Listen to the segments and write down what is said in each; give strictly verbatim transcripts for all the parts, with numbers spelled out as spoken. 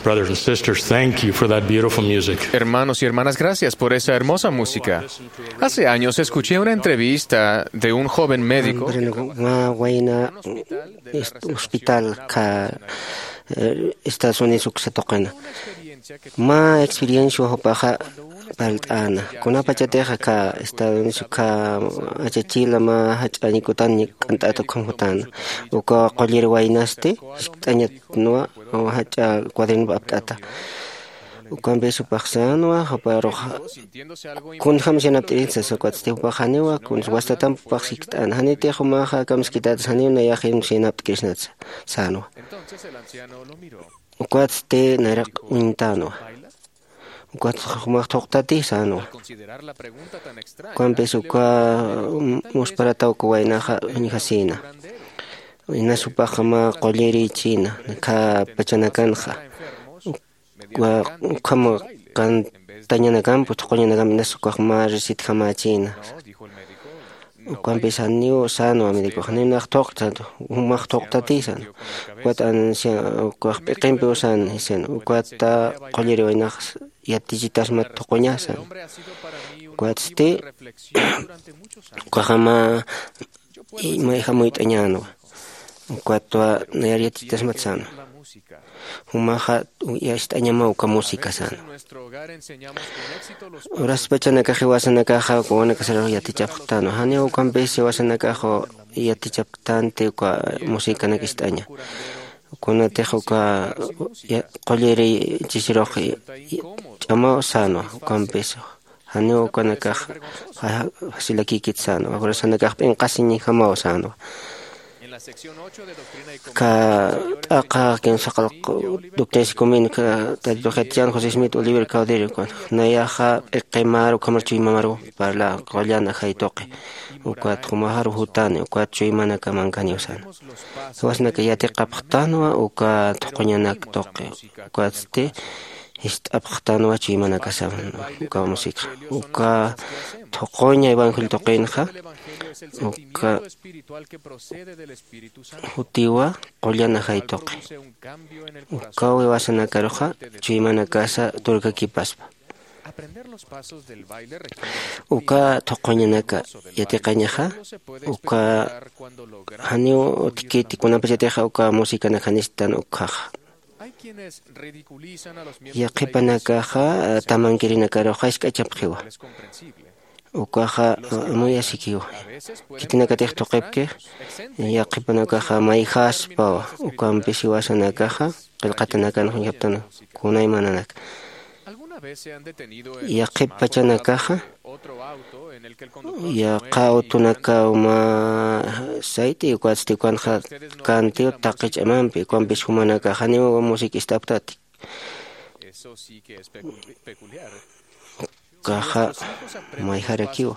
brothers and sisters, thank you for that beautiful music. Hermanos y hermanas, gracias por esa hermosa música. Hace años escuché una entrevista de un joven médico nga wayna hospital ka Estados Unidos sa tokana ma experiencia hopaha baltana kuna pachateja ka Estados Unidos ka achachila ma hachani kutan kanta to khutan uka qolir waynaste tanya no hacha cuadrin baptata ukan besu paksano haparo kun hamjana trinsa so kwatste pakhaniwa kun wastatam paksiktan hanite khuma kha kamskitat hanina yakhin sinap krishnats sano ukwatste narak untano ukwat khuma toqtati sano kun besu ka musparata ko wayna kha hasina ina supakama qoleri china ka pachanakan kha wa como kan tanyana kan put qonya kan nasu ko ma resit khama china kan pesaniu sano amedico hanina toqta uma toqta tisan wat an sia ko pekempe usan hisen ukwata qoleri wayna yatijitas mat qonya san kwatste ko khama i mai khamoit anyano kwatwa nayariatitas mat san Humaha ya estaña mauka música san. Oras pachana kaje wasana kaja ko wana kasaro ya tichaptano. Hani o kampese wasana kajo ya tichaptante kwa música na estaña. Kuna tejo ka ya qoleri chishiroji chama sano kampeso. Hani o kana kaja fasilaki kitsano. Ahora sana kaja en kasini jamao sano. Ka aka ken sakal doctores comen ka tadrohetian José Smith Oliver Caudero con nayaha eqemaro kamarchui mamaro para la qollana haitoque ukat kumaharu hutane ukat chuimana kamankaniosan wasna ka yate qaphtano uka toqoñana toque ukat te ist aphtano chuimana kasam uka música uka toqoña evangel toqenja uka hutiwa qollana haitoque ukawe wasana karoja chuimana casa turka kipaspa uka toqoñanaka yatiqañaja uka hanio tikiti kunapachateja uka música na hanistan ukaja yaqipanakaja tamankirina karoja iskachapqiwa ukaja muy asikiwa kitinaka teh toqepke yaqipanakaja maihaspa ukampisi wasanakaja qilqatanakan hunyaptana kunay mananak yaqipachanakaja yaqautunaka uma saiti ukwatsti kwanja kantio taqich'amanpi ukampis humanakaja niwa música istaptati kaja maiharakiwa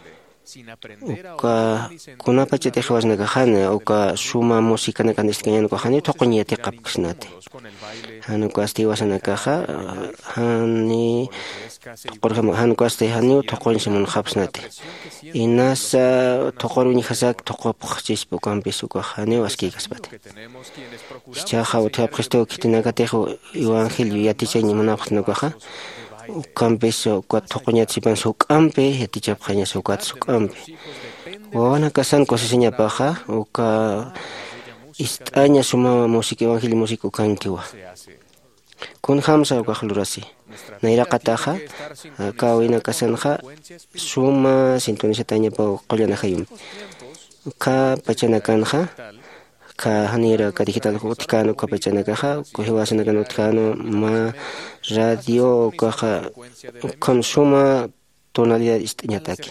uka kunapacha tekhwasna kahana uka suma música na kandistikañana kahani toqoña tiqapkisnate hanu kasti wasana kaja hani qorjama hanu kasti hani toqonsimun khapsnate inasa toqoruni khasak toqopqchispu kampis uka hani waski kaspate chaja utapqisto kitinaka tejo evangelio yatichaña munapqsna kaja kampeso kwat toqoña tsipan sukampe yatichapqaña sukat sukampe wana kasan kosasiña paja uka istaña suma música evangelio música kankiwa kun hamsa uka lurasi nairaqataja kawina kasanja suma sintonizataña pa qollana hayum ka pachana kanja ka hanira ka digital utkano ka pachana kaja ko hiwasana kan utkano ma radio kaja consuma tonalidad istañataki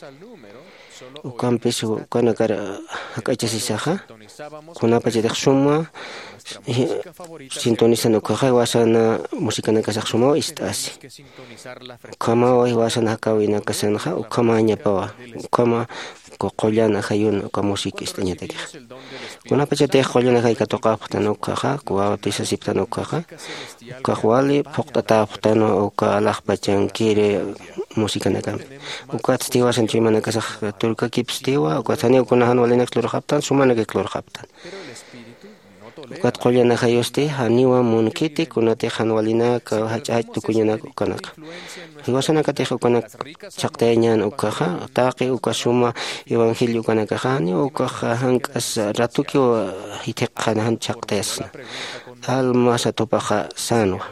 ukampesu kana kara hakachasisaja kuna pachadek suma sintonizano kaja wasana música na kasaq suma istasi kama wasana kawina kasanja ukama ñapawa ukama ko qollana hayun ka música istañataki kuna pachate qollana hay ka toqaptano kaja kuwa tisasiptano kaja kajwali phoqtata phtano uka alaqpachan kire música na kam uka tstiwa sanchimana kasaq turka kipstiwa uka tani kuna hanwalina klorqaptan sumana ke klorqaptan ukat qollana hayoste haniwa munkiti kunate hanwalina ka hachaj tukunyana ukanaka hiwasana kate ukanak chaqteñan ukaja taqi ukasuma evangelio ukanaka hani ukaja hankas ratuki hiteqana han chaqtes alma satopaja sanwa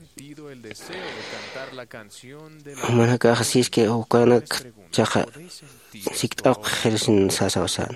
manaka hasiske ukanak chaqa siktaq khirsin sasawasan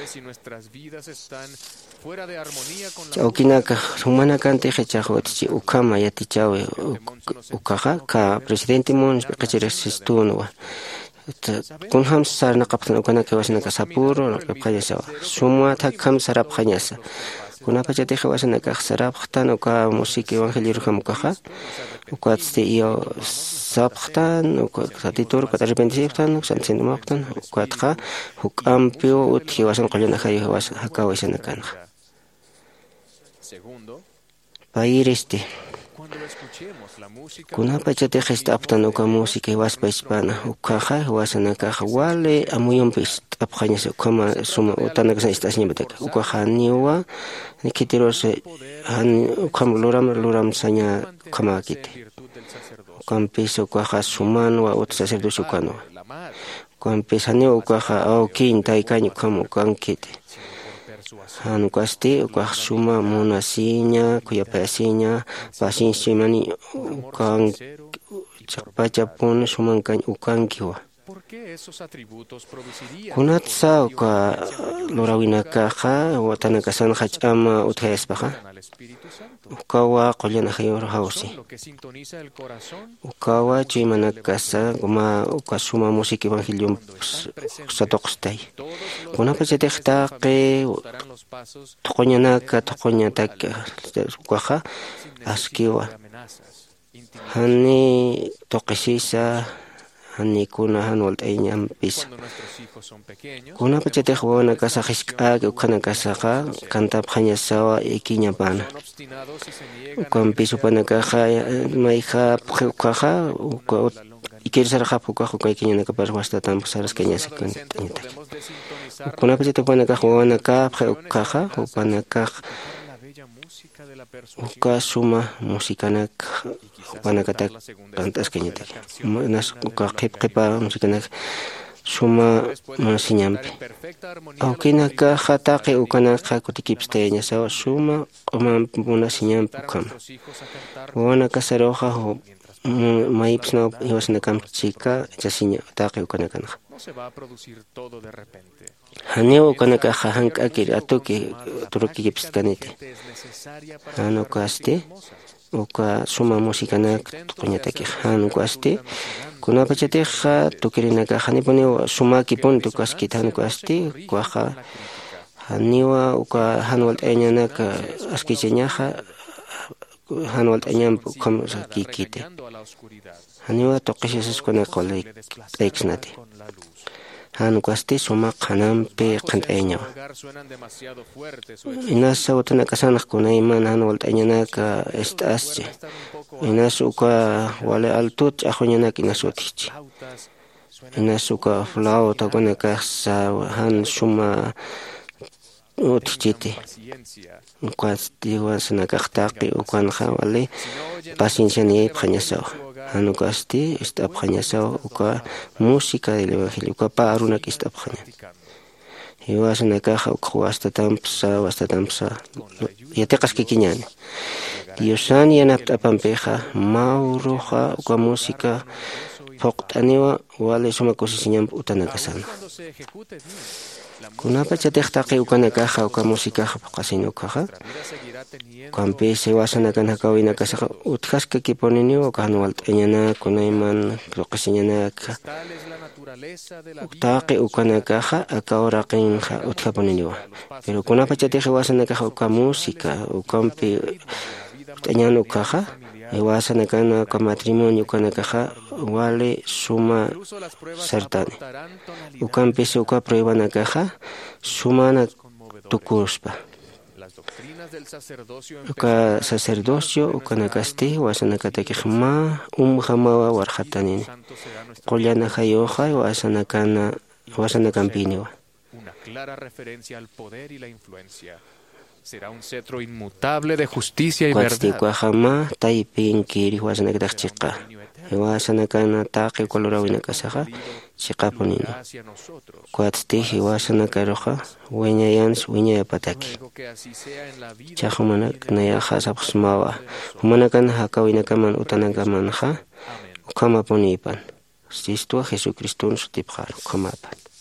Chaukinaka humana kante hechahotchi ukama yatichawe ukaja ka presidente mon qachiresistuno kun ham sarna qaptan ukana ke wasna ka sapuro qapqayasa sumwa thakam sarap khanyasa kuna pachate khawasna ka sarap khtan uka musiki evangelio khamukaja ukatste iyo sapkhtan ukatitur katarpentisiptan sansenmaqtan ukatqa hukampio uthiwasan qollana khayo was hakawasna kan Pairiste Kuna pachate gesta aptan uka música waspa hispana ukaja wasana kaja wale amuyompis apjañas ukama suma utana kasa estas nimbeteka ukaja niwa nikitirose han ukam luram luram sanya kama kite ukampis ukaja suman wa ut sacerdocio ukano ukampis hani ukaja au kinta ikaño kama ukankite Han ukasti ukah suma monasinya kuyapasinya paciencia mani ukang chakpacha pon sumankan ukankiwa kunatsa uka lorawina kaja watana kasan hachama uthespaja ukawa qollana hayor hausi ukawa chimana kasa guma uka suma música evangelio satoqstay kuna pachate taqe toqoñanaka toqoñataka ukaja askiwa hani toqisisa hani kuna hanwalt ayñampis kuna pachate wana kasa hisk'aka ukana kasaqa kantap hañasawa ikiñapana ukampis upana kaja mayja ukaja ikirsarqa ukaja uka ikiñanaka parwasta tampasaras kañasa kañataki kuna pachate upana kaja wana kapja ukaja upana kaja uka suma musikanak upanakata kantas kañataki nas uka qipqipa musikanak suma masiñampi awkinaka hataqi ukanaka kutikipsteñasawa suma q'umampi munasiñampi ukama wana kasaroqa maypis iwasinakamchika chasiña taqi ukanakanaqa Haniwa ukanaka hank'akir atuki turukikipis kanite hanu kasti uka suma musikanak tuquñataki hanu kasti kuna pachatiqa tukirinaka hanipuni sumaki pun tukaski hanu kasti kuaqa haniwa uka hanwal t'añanaka askichañaqa hanwal t'añampi ukama kikite haniwa tuqisisaskunaka qolay t'aykisnati hanu kasti suma qanampi qant'ayñawa inasa utana kasanaq kunayman hanwal t'añanaka est'aschi inasu uka wale altut ch'ajuñanaka inasu utijchi inasu uka flauta kunaka sa han suma utijchiti ukwasti wasanakaqtaqi ukanaqa wale paciencia niyaypi qañasawa hanu kasti istapqañasawa uka música del evangelio uka parunaka istapqaña iwasanakaqa uka wastatamsa wastatamsa yatiqaskikiñani Diosani yanapta apampiqa mauruqa uka música phuqt'aniwa wale suma kusisiñampi utanakasana kunapa chatiqtaqi ukanakaqa uka músicaqa qasinukaqa ukampis iwasanakana kawinakasaqa utqasqa kipuniniwa uka hanwal t'añana kunayman tuqisiñanaka uktaqi ukanakaqa akawraqinqa utqapuniniwa pero kunapa chatiqa iwasanakaqa uka música ukampi t'añana ukaqa iwasanakana uka matrimonio ukanakaqa wale suma sartani ukampis uka pruebanakaqa sumana tukuspa uka sacerdocio ukanakasti wasanakatakiqa ma umhamawa warhatanini qollana hayoqa wasanakana wasanakampiniwa será un cetro inmutable de justicia y Cuatsti verdad. cuajama taipin kiri huasanakataq chiqa. Hiwasanakana taqi colorawinakasaqa chiqapunina. Hacia nosotros. Cuatsti hiwasanakaroqa wiñayans wiñayapataki. Ruego que así sea en la vida. Chahumanak nayaqa sapqsmawa. Humanakan hakawinakaman utanakamanqa Amén. ukamapunipan. Sistua Jesucristun sutipqar ukamapan.